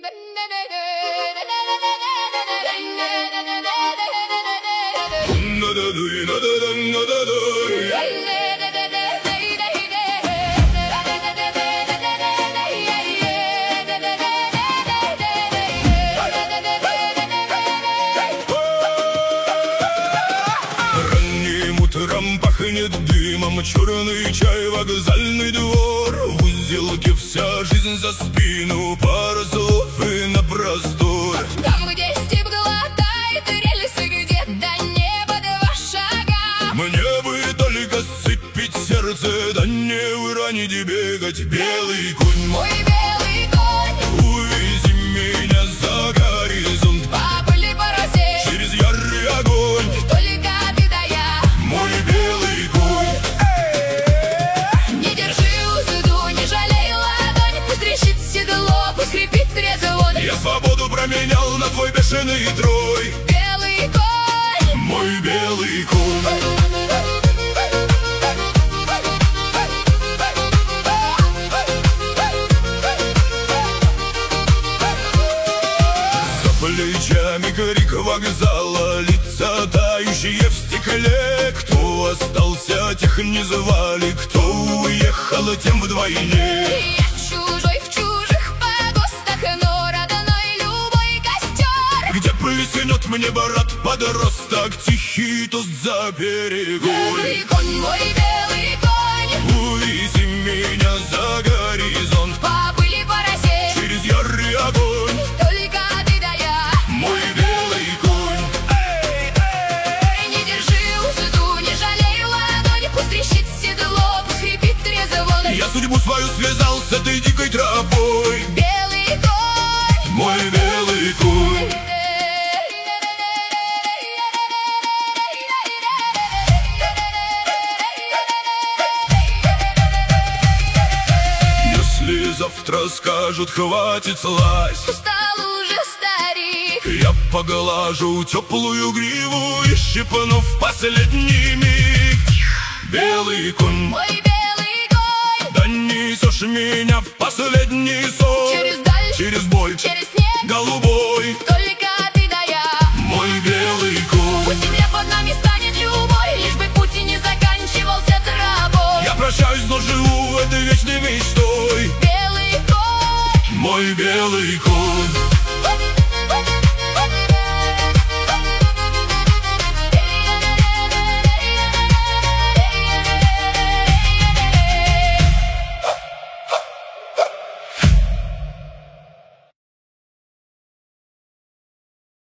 Ранним утром пахнет дымом черный чай, вокзальный двор. В узелке вся жизнь за спину, пара слов и на простор. Там, где степь глотает рельсы, где-то небо два шага. Мне бы только сцепить сердце, да не уронить и бегать. Белый конь, Мой белый конь, увези меня за горизонт, по пыли, по росе, через ярый огонь. только ты да я. Мой белый конь, Не держи узду, не жалей ладонь, пусть трещит седло, пусть скрипит трезвон. я свободу променял на твой бешеный трой. Белый конь, Мой белый конь. За плечами крик вокзала, лица тающие в стекле. Кто остался, тех не звали, кто уехал, тем вдвойне. я чужой в чужих погостах, но родной любой костер. Где плеснет мне брат-подросток, тихий тост за берегом. Белый конь, мой белый конь, Увези меня за горизонт, по пыли, по росе, через ярый огонь. только ты да я. Мой белый конь, Не держи узду, не жалей ладонь, пусть трещит седло, пусть скрипит трезвон. я судьбу свою связал с этой дикой тропой. Белый конь, Мой белый конь. Если завтра скажут хватит слазь, устал уже старик. я поглажу теплую гриву и щипну в последний миг. Белый конь, Мой белый конь, донесешь меня в последний сон. через даль, Через боль, через снег, голубой. только ты да я. Мой белый конь. Пусть земля под нами станет любой, лишь бы путь и не заканчивался тропой. Я прощаюсь, но живу этой вечной мечтой. Белый конь, Мой белый конь.